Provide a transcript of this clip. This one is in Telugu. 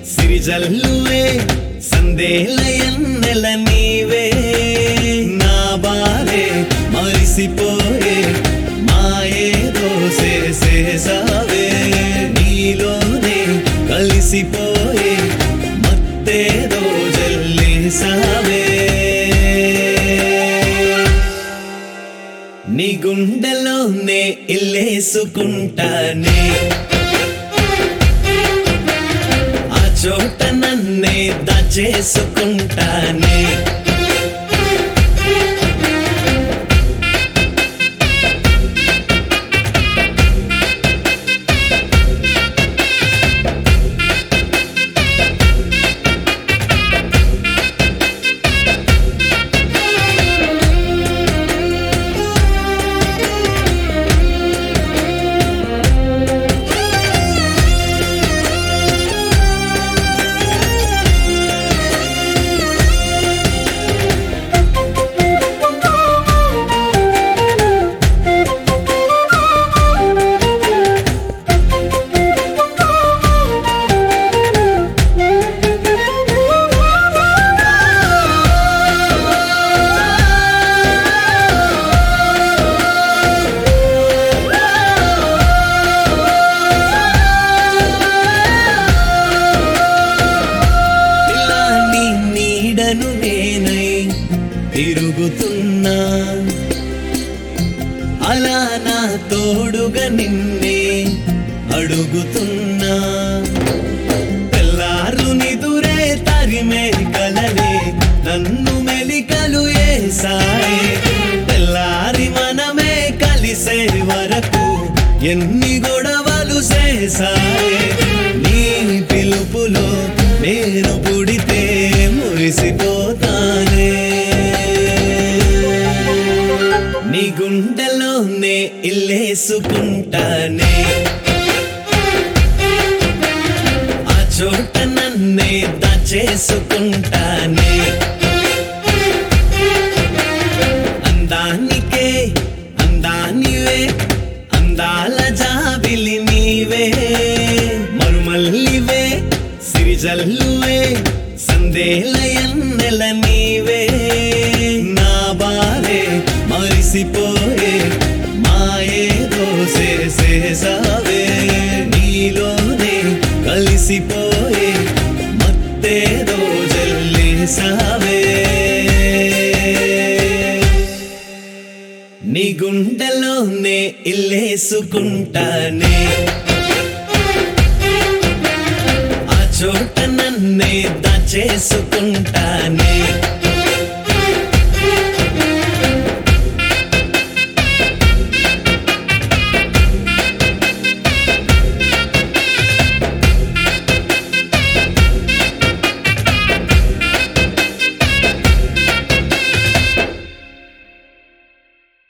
సిరిజల్లువే సందేలయన్నెల నీవే నా బారే మరిసిపోయే మాయేదో చేసేసావే నీలోనే కలిసిపోయే మత్తేదో జల్లేసావే నీ గుండెలోనే ఇల్లేసుకుంటానే ఆ చోట నన్నే దాచేసుకుంటానే నేనై తిరుగుతున్నా అలా నా తోడుగా నిన్నే అడుగుతున్నా తెల్లారు నిదురే తరిమే కలలే నన్ను మెలికలు ఏసాయే తెల్లారి మనమే కలిసే వరకు ఎన్ని గొడవలు చేసాయే నీ పిలుపులో నేను పుడితే మురిసిపోతానే నీ గుండెలోనే ఇల్లేసుకుంటానే ఆ చోట నన్నే దాచేసుకుంటానే అందానికే అందానివే అందాల జాబిలి నీవే మరుమల్లివే సిరిజల్లువే సందేలయన్నెల నీవే నా బారే మరిసిపోయే మాయేదో చేసేసావే నీలోనే కలిసిపోయే మత్తేదో జల్లేసావే నీ గుండెలోనే ఇల్లేసుకుంటానే ఆ చోట నన్నే దాచేసుకుంటానే